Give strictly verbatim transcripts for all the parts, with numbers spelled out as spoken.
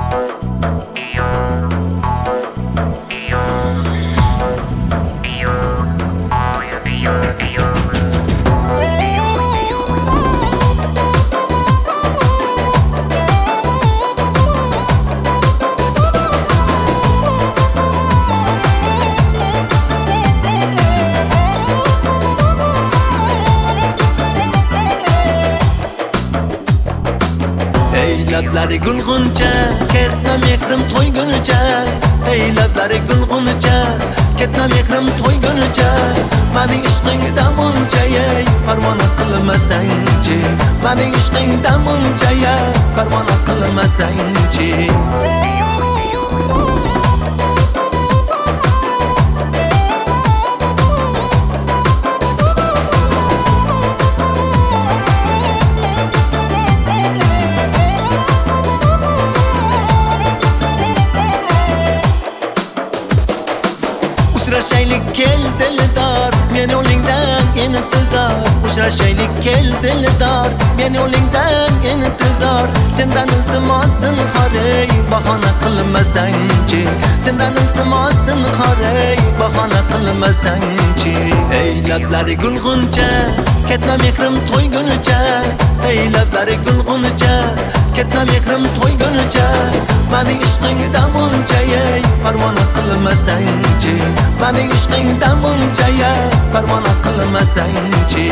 Lablari gulg'uncha, ketma mehrim to'ygunicha. Ey lablari gulg'uncha, ketma mehrim to'ygunicha. Mening ishqingdan munchayay, parvona qilmasangchi. Mening ishqingdan munchayay, parvona qilmasangchi. Uchrashaylik kel dildor, men yo'lingdan intizor. Uchrashaylik kel dildor, men yo'lingdan intizor. Sendan iltimos zinhorey, bahona qilmasangchi. Sendan iltimos zinhorey, bahona qilmasangchi. Ey lablari gulg'uncha, ketma mehrim to'ygunicha. Ey lablari gulg'uncha, ketma mehrim to'ygunicha. Mening ishqingdan munchayay, parvona qilmasangchi. Mening ishqingdan munchayay, parvona qilmasangchi.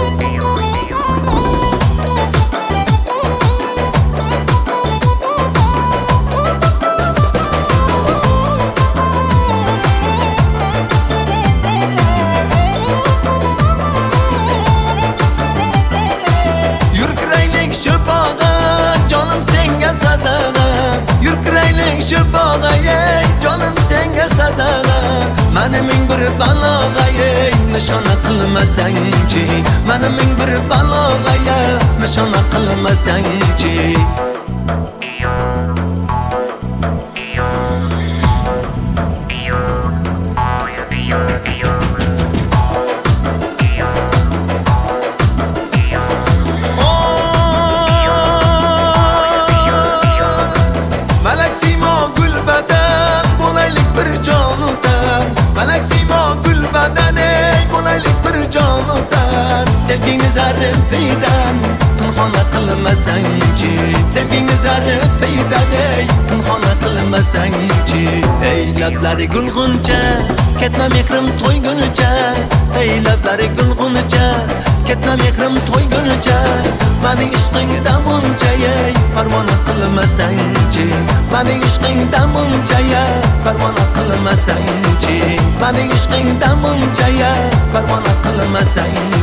Yurkraylik shu bog'a, jonim senga sadaqa. Yurkraylik shu bog'a, jonim senga sadaqa. Mani ming bir balog'aye nishona qilmasangchi. Mani ming bir balog'aye nishona qilmasangchi. Malak simo gulbadan bo'laylik bir jonudan. Malak simo gulbadan bo'laylik bir jonudan. Sevgingiz arifidan pinhona qilmasangchi. Sevgingiz arifidan pinhona qilmasangchi. Ey lablari gulg'uncha, ketma mehrim to'ygunicha. Ey lablari gulg'uncha, ketma mehrim to'ygunicha. Mening ishqingdan munchayay, parvona qilmasangchi. Mening ishqingdan munchayay, parvona qilmasangchi. Mening ishqingdan munchayay, parvona qilmasangchi.